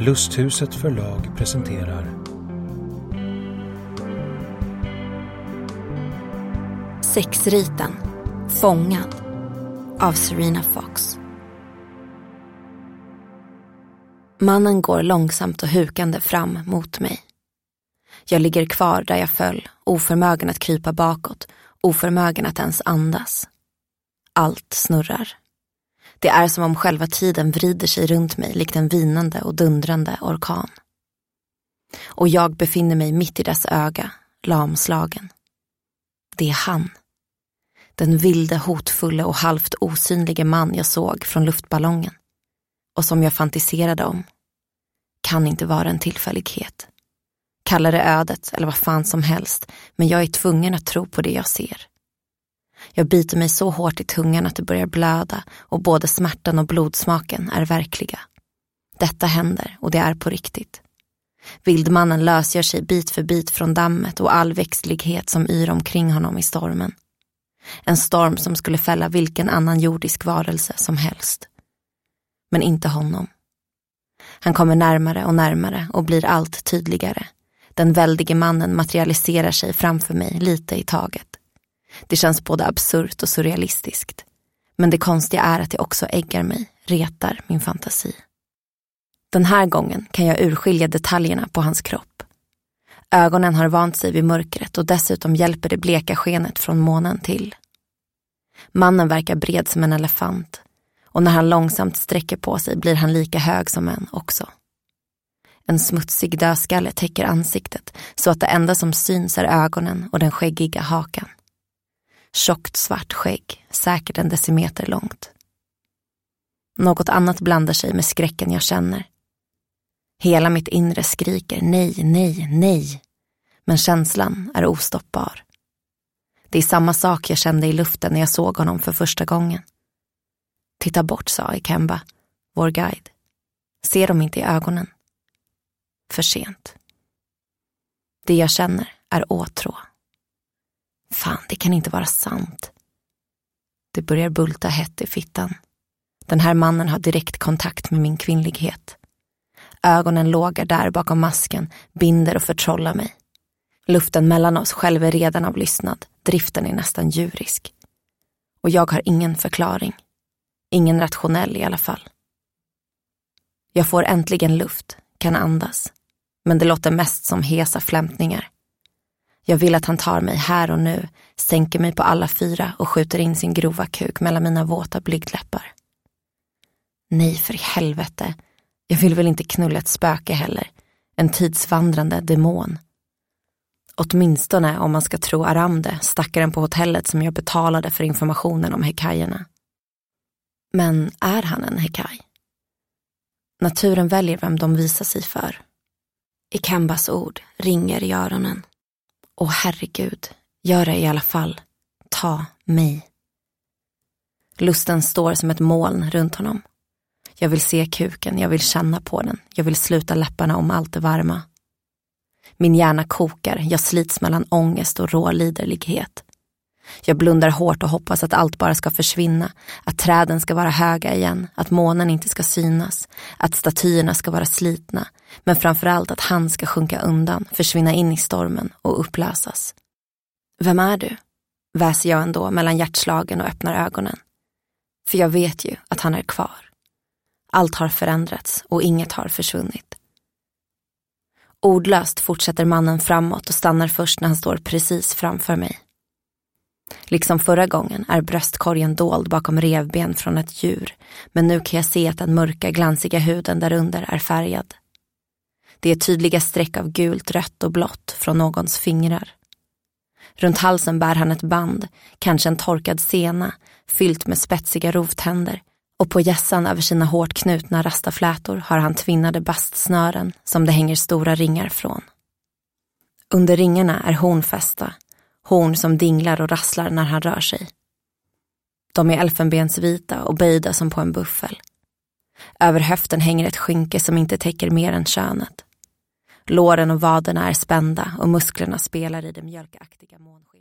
Lusthuset förlag presenterar Sexriten, fångad av Serena Fox. Mannen går långsamt och hukande fram mot mig. Jag ligger kvar där jag föll, oförmögen att krypa bakåt, oförmögen att ens andas. Allt snurrar. Det är som om själva tiden vrider sig runt mig likt en vinande och dundrande orkan. Och jag befinner mig mitt i dess öga, lamslagen. Det är han. Den vilde, hotfulla och halvt osynlige man jag såg från luftballongen. Och som jag fantiserade om. Kan inte vara en tillfällighet. Kalla det ödet eller vad fan som helst, men jag är tvungen att tro på det jag ser. Jag biter mig så hårt i tungan att det börjar blöda och både smärtan och blodsmaken är verkliga. Detta händer och det är på riktigt. Vildmannen lösgör sig bit för bit från dammet och all växtlighet som yr omkring honom i stormen. En storm som skulle fälla vilken annan jordisk varelse som helst. Men inte honom. Han kommer närmare och närmare och blir allt tydligare. Den väldige mannen materialiserar sig framför mig lite i taget. Det känns både absurt och surrealistiskt. Men det konstiga är att det också äggar mig, retar min fantasi. Den här gången kan jag urskilja detaljerna på hans kropp. Ögonen har vant sig vid mörkret och dessutom hjälper det bleka skenet från månen till. Mannen verkar bred som en elefant. Och när han långsamt sträcker på sig blir han lika hög som en också. En smutsig dödskalle täcker ansiktet så att det enda som syns är ögonen och den skäggiga hakan. Tjockt svart skägg, säkert en decimeter långt. Något annat blandar sig med skräcken jag känner. Hela mitt inre skriker nej, nej, nej. Men känslan är ostoppbar. Det är samma sak jag kände i luften när jag såg honom för första gången. Titta bort, sa Ikemba, vår guide. Ser de inte i ögonen? För sent. Det jag känner är åtrå. Fan, det kan inte vara sant. Det börjar bulta hett i fittan. Den här mannen har direkt kontakt med min kvinnlighet. Ögonen lågar där bakom masken, binder och förtrollar mig. Luften mellan oss själv är redan av lystnad. Driften är nästan djurisk. Och jag har ingen förklaring. Ingen rationell i alla fall. Jag får äntligen luft, kan andas. Men det låter mest som hesa flämtningar. Jag vill att han tar mig här och nu, sänker mig på alla fyra och skjuter in sin grova kuk mellan mina våta blygdläppar. Nej, för i helvete. Jag vill väl inte knulla ett spöke heller. En tidsvandrande demon. Åtminstone om man ska tro Aramde, stackaren på hotellet som jag betalade för informationen om hekajerna. Men är han en hekaj? Naturen väljer vem de visar sig för. Ikembas ord ringer i öronen. Åh herregud, gör det i alla fall. Ta mig. Lusten står som ett moln runt honom. Jag vill se kuken, jag vill känna på den. Jag vill sluta läpparna om allt det varma. Min hjärna kokar, jag slits mellan ångest och rå liderlighet. Jag blundar hårt och hoppas att allt bara ska försvinna, att träden ska vara höga igen, att månen inte ska synas, att statyerna ska vara slitna, men framförallt att han ska sjunka undan, försvinna in i stormen och upplösas. Vem är du? Väser jag ändå mellan hjärtslagen och öppnar ögonen. För jag vet ju att han är kvar. Allt har förändrats och inget har försvunnit. Ordlöst fortsätter mannen framåt och stannar först när han står precis framför mig. Liksom förra gången är bröstkorgen dold bakom revben från ett djur, men nu kan jag se att den mörka glansiga huden därunder är färgad. Det är tydliga streck av gult, rött och blått från någons fingrar. Runt halsen bär han ett band, kanske en torkad sena, fyllt med spetsiga rovtänder, och på gässan över sina hårt knutna rastaflätor har han tvinnade bastsnören som det hänger stora ringar från. Under ringarna är hornfästa, horn som dinglar och rasslar när han rör sig. De är elfenbensvita och böjda som på en buffel. Över höften hänger ett skynke som inte täcker mer än könet. Låren och vaderna är spända och musklerna spelar i det mjölkaktiga månskenet.